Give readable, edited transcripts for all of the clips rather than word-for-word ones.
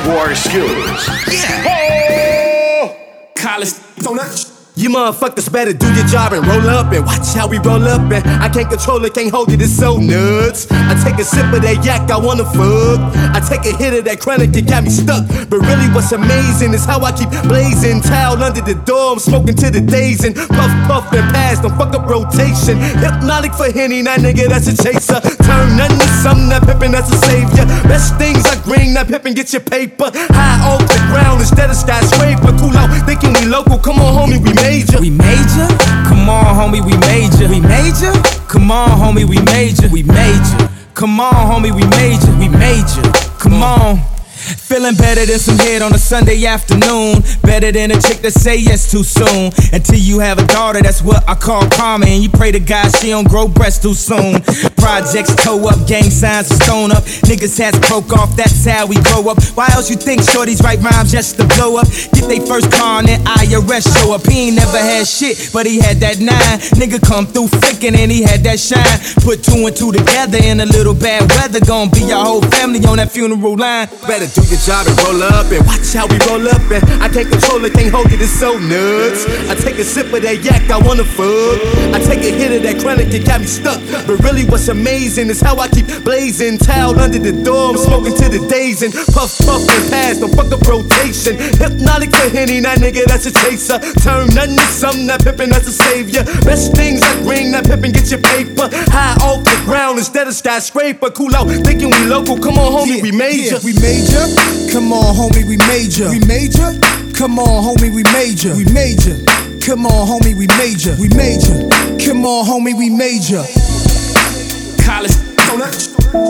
Jaguar skills. Yeah. Oh! College on that. You motherfuckers better do your job and roll up and watch how we roll up and I can't control it, can't hold it, it's so nuts. I take a sip of that yak, I wanna fuck. I take a hit of that chronic, it got me stuck. But really what's amazing is how I keep blazing. Towel under the door, I'm smoking to the days and puff, puff and pass, don't fuck up rotation. Hypnotic for Henny, that nigga that's a chaser. Turn nothing to something, that pimpin' that's a savior. Best things I green, that pimpin' get your paper. High off the ground instead of skyscraper. Cool out, thinking we local, come on homie, we major. We major? Come on, homie, we major. We major? Come on, homie, we major. We major. Come on, homie, we major. We major. Come on. Feeling better than some head on a Sunday afternoon. Better than a chick that say yes too soon. Until you have a daughter, that's what I call karma. And you pray to God she don't grow breasts too soon. Projects toe up, gang signs are stone up. Niggas hats broke off, that's how we grow up. Why else you think shorties write rhymes just to blow up? Get they first car and then IRS show up. He ain't never had shit, but he had that 9. Nigga come through flickin' and he had that shine. Put 2 and 2 together in a little bad weather. Gonna be your whole family on that funeral line. Better do your job and roll up and watch how we roll up and I can't control it, can't hold it, it's so nuts. I take a sip of that yak, I wanna fuck. I take a hit of that chronic, it got me stuck. But really what's amazing is how I keep blazing. Towel under the door, I'm smoking to the days and puff, puff and pass, don't fuck up rotation. Hypnotic for Henny, that nigga that's a chaser. Turn nothing to something, that pimpin' that's a savior. Best things I bring, that pimpin' get your paper. High off the ground instead of skyscraper. Cool out, thinking we local, come on homie, we major. We major? Come on, homie, we major. We major? Come on, homie, we major. We major. Come on, homie, we major. We major. Come on, homie, we major. College on that.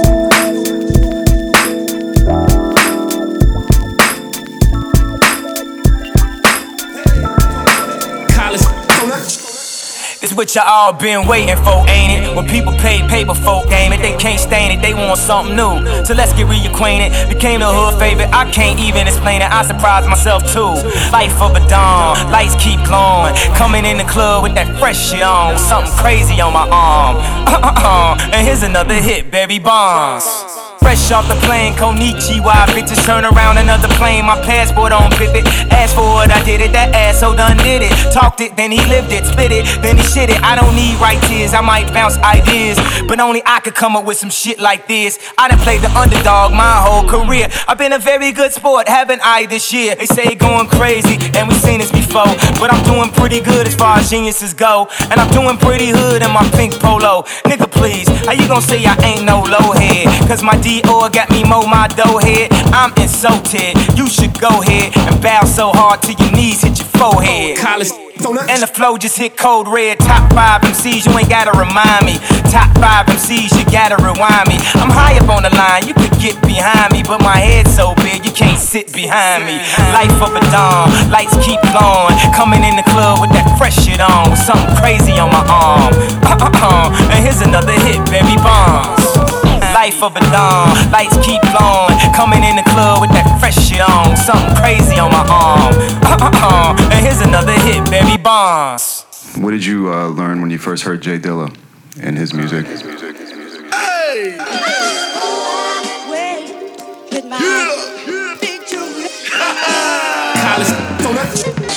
It's what you all been waiting for, ain't it? When people pay paper folk game it, they can't stain it, they want something new. So let's get reacquainted. Became the hood favorite, I can't even explain it. I surprised myself too. Life of a dawn, lights keep glowing. Coming in the club with that fresh shit on, something crazy on my arm. And here's another hit, Barry Bonds. Fresh off the plane, Konichiwa. Bitches turn around another plane, my passport on pivot. Asked for it, I did it, that asshole done did it. Talked it, then he lived it, spit it, then he shit it. I don't need right tears, I might bounce ideas, but only I could come up with some shit like this. I done played the underdog my whole career. I've been a very good sport, haven't I this year? They say going crazy, and we seen this before, but I'm doing pretty good as far as geniuses go. And I'm doing pretty hood in my pink polo. Nigga please, how you gon' say I ain't no low head? Cause my Dior got me mow my dough head. I'm insulted, you should go ahead and bow so hard till your knees hit your forehead. College and the flow just hit cold red. Top 5 MCs, you ain't gotta remind me. Top 5 MCs, you gotta rewind me. I'm high up on the line, you could get behind me, but my head's so big, you can't sit behind me. Life of a dawn, lights keep glowing. Coming in the club with that fresh shit on, with something crazy on my arm. And here's another hit, Barry Bonds. Life of a dawn, lights keep glowing. Coming in the club with that fresh shit on, something crazy on my arm. And here's another hit, Barry Bonds. What did you learn when you first heard Jay Dilla and his music? Hey! College on that.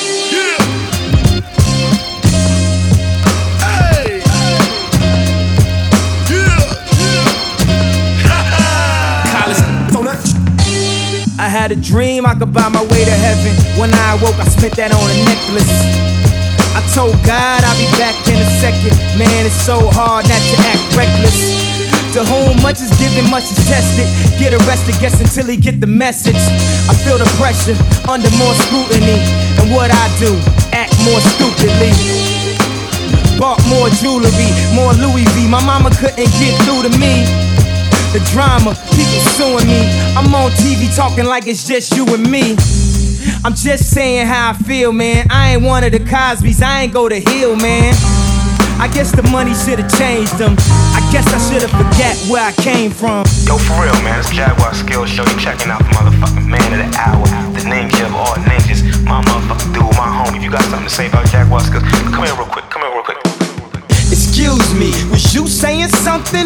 I had a dream I could buy my way to heaven. When I awoke, I spent that on a necklace. I told God I'll be back in a second. Man, it's so hard not to act reckless. To whom much is given, much is tested. Get arrested, guess until he get the message. I feel the pressure under more scrutiny. And what I do, act more stupidly. Bought more jewelry, more Louis V. My mama couldn't get through to me. The drama, people suing me. I'm on TV talking like it's just you and me. I'm just saying how I feel, man. I ain't one of the Cosbys, I ain't go to Hill, man. I guess the money should've changed them. I guess I should've forgot where I came from. Yo, for real, man, it's Jaguar Skills Show. You checking out the motherfucking man of the hour, the ninja of all ninjas, my motherfucking dude, my homie. If you got something to say about Jaguar Skills, come here real quick, Excuse me, was you saying something?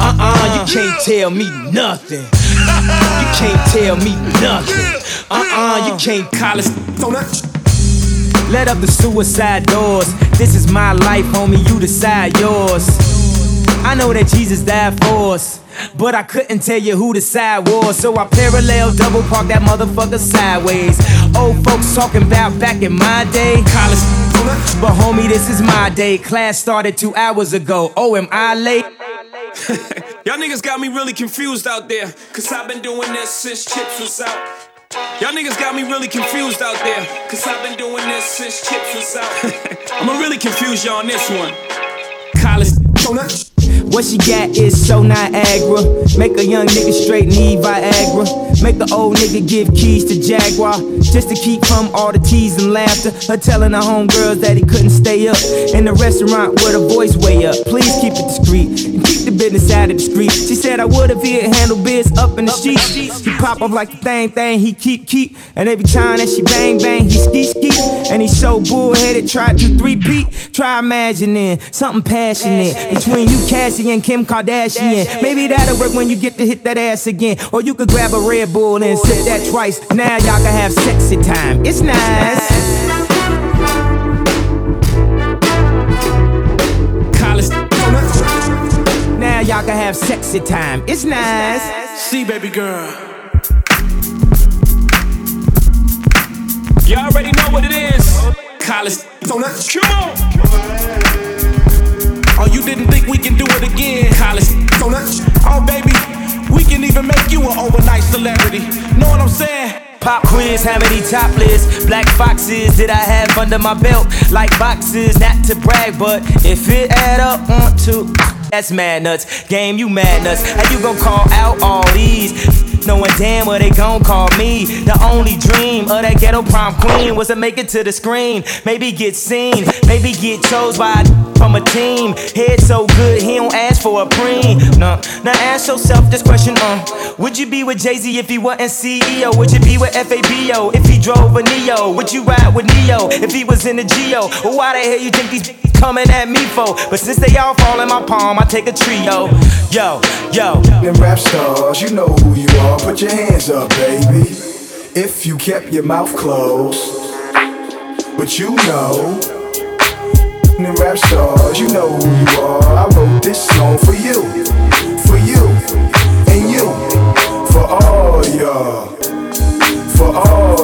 You can't tell me nothing. You can't tell me nothing. You can't Call it on that. let up the suicide doors. This is my life, homie, you decide yours. I know that Jesus died for us, but I couldn't tell you who the side was. So I parallel double park that motherfucker sideways. Old folks talking about back in my day. But homie, this is my day. Class started 2 hours ago. Oh, am I late? Y'all niggas got me really confused out there, cause I've been doing this since Chips was out. Y'all niggas got me really confused out there, cause I've been doing this since Chips was out. I'ma really confuse y'all on this one. College donut. What she got is so Niagara. Make a young nigga straight need Viagra. Make the old nigga give keys to Jaguar, just to keep from all the tease and laughter. Her telling her homegirls that he couldn't stay up in the restaurant with her voice way up. Please keep it discreet and keep the business out of the street. She said I would if he had handled biz up in the streets. He pop up like the thing he keep. And every time that she bang, he ski. And he's so bullheaded, try to 3-peat. Try imagining something passionate between you, Cassie, and Kim Kardashian. Maybe that'll work when you get to hit that ass again. Or you could grab a Red Bull and sip that twice. Now y'all can have sexy time. It's nice. Now y'all can have sexy time. It's nice. See, baby girl. You already know what it is. College donut. Come on. Oh, you didn't think we can do it again? College donut. Oh, baby, we can even make you an overnight celebrity. Know what I'm saying? Pop quiz, how many topless black foxes did I have under my belt? Like boxes, not to brag, but if it add up, want to. That's mad nuts. Game, you mad nuts. How you gon' call out all these? Knowing damn well they gon' call me. The only dream of that ghetto prom queen was to make it to the screen. Maybe get seen, maybe get chose by a from a team. Head so good, he don't ask for a preem. No, now ask yourself this question, would you be with Jay-Z if he wasn't CEO? Would you be with FABO if he drove a Neo? Would you ride with Neo if he was in the Geo? Or why the hell you think these coming at me for? But since they all fall in my palm, I take a trio. Yo. Them rap stars, you know who you are. Put your hands up, baby. If you kept your mouth closed. But you know, them rap stars, you know who you are. I wrote this song for you, and you, for all y'all, for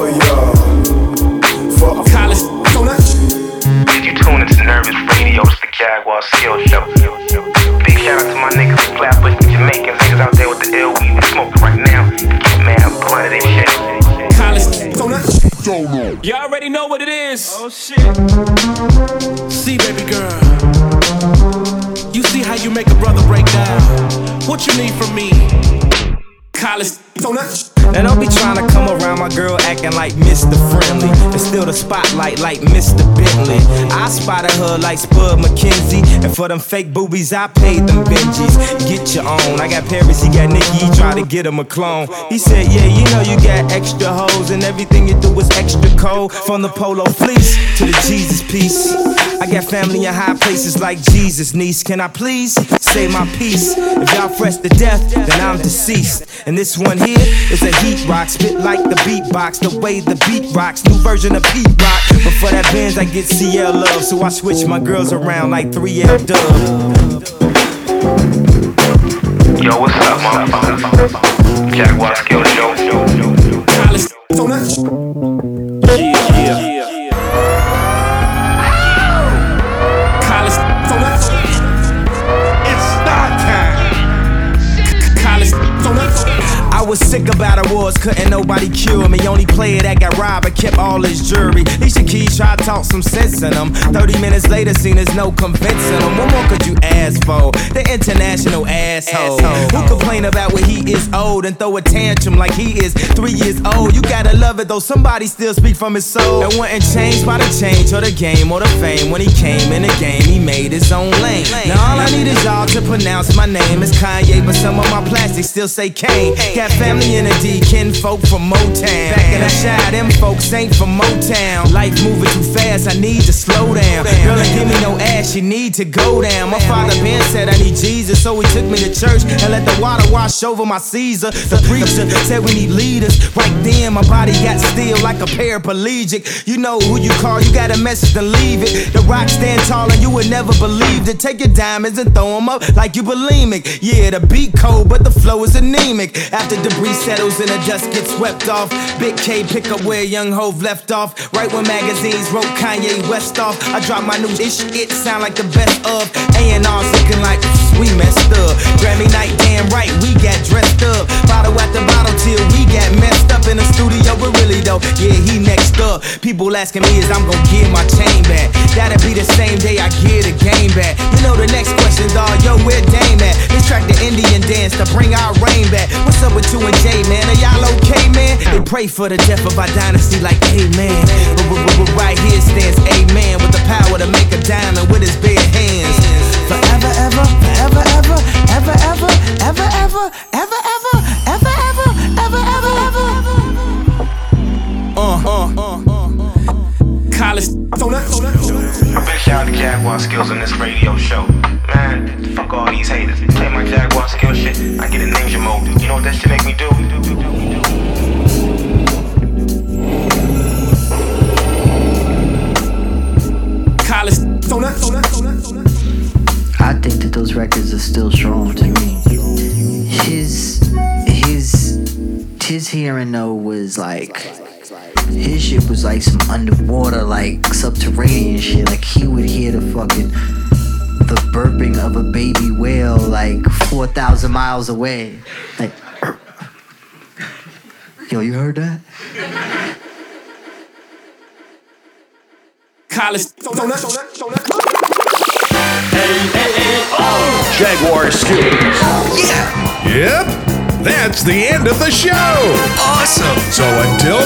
college donuts. If you tune into Nervous Radio, it's the Jaguar Skill Show. Big shout out to my niggas, Flatbush and Jamaicans, niggas out there with the ill weed we smoking right now. Get mad blunt of this shit. College donuts. You already know what it is. Oh shit. See, baby girl, you see how you make a brother break down. What you need from me? College donuts. Now don't be trying to come around my girl acting like Mr. Friendly. It's still the spotlight like Mr. Bentley. I spotted her like Spud McKenzie, and for them fake boobies I paid them Benjis. Get your own. I got Paris, he got Nicki, he tried to get him a clone. He said, yeah, you know you got extra hoes, and everything you do is extra cold. From the polo fleece to the Jesus piece. I got family in high places like Jesus, niece. Can I please say my piece? If y'all fresh to death, then I'm deceased. And this one here is a heat rock, spit like the beatbox, the way the beat rocks, new version of Pete Rock. But for that Benz, I get CL love, so I switch my girls around like 3L Dub. Yo, what's up, motherfucker? Jaguar Skill Show. College donuts. Yeah. College donuts. It's start time. College donuts. I was sick about awards, couldn't nobody cure me. Only player that got robbed but kept all his jewelry. Alicia Keys tried to talk some sense in them. 30 minutes later, seen there's no convincing them. What more could you ask for? The international asshole who complain about when he is old and throw a tantrum like he is 3 years old. You gotta love it though, somebody still speak from his soul. And wasn't changed by the change or the game or the fame. When he came in the game, he made his own lane. Now all I need is y'all to pronounce my name. It's Kanye, but some of my plastics still say Kane. Got family Willie and a D, kinfolk from Motown. Back in the shy, them folks ain't from Motown. Life moving too fast, I need to slow down. Girl, ain't give me no ass, you need to go down. My father Ben said I need Jesus, so he took me to church and let the water wash over my Caesar. The preacher said we need leaders. Right then, my body got still like a paraplegic. You know who you call, you got a message to leave it. The rock stand tall and you would never believe it. Take your diamonds and throw them up like you bulimic. Yeah, the beat cold, but the flow is anemic. After debris settles and the dust gets swept off, Big K pick up where Young Hov left off. Right when magazines wrote Kanye West off, I dropped my new ish, it sound like the best of. A&R's looking like we messed up. Grammy night, damn right, we got dressed up. Bottle after bottle till we got messed up in the studio, but really though, yeah, he next up. People asking me is I'm gon' get my chain back. That'll be the same day I get a game back. You know the next question, dawg, yo, where Dame at? Let's track the Indian dance to bring our rain back. What's up with 2 and J, man? Are y'all okay, man? They pray for the death of our dynasty like amen. But right here stands amen, with the power to make a diamond with his bare hands. Forever, ever, forever, ever, ever, ever, ever, ever, ever, ever, ever, ever, ever, ever, ever. College. A big shout out to Jaguar Skills on this radio show. Man, fuck all these haters. Play my Jaguar Skills shit, I get a ninja mode. You know what that shit make me do? College. I think that those records are still strong to me. His hearing though was like, his shit was like some underwater, like subterranean shit. Like he would hear the burping of a baby whale like 4,000 miles away. Like, yo, you heard that? College. Jaguar Skills. Yeah. Yep. That's the end of the show. Awesome. So until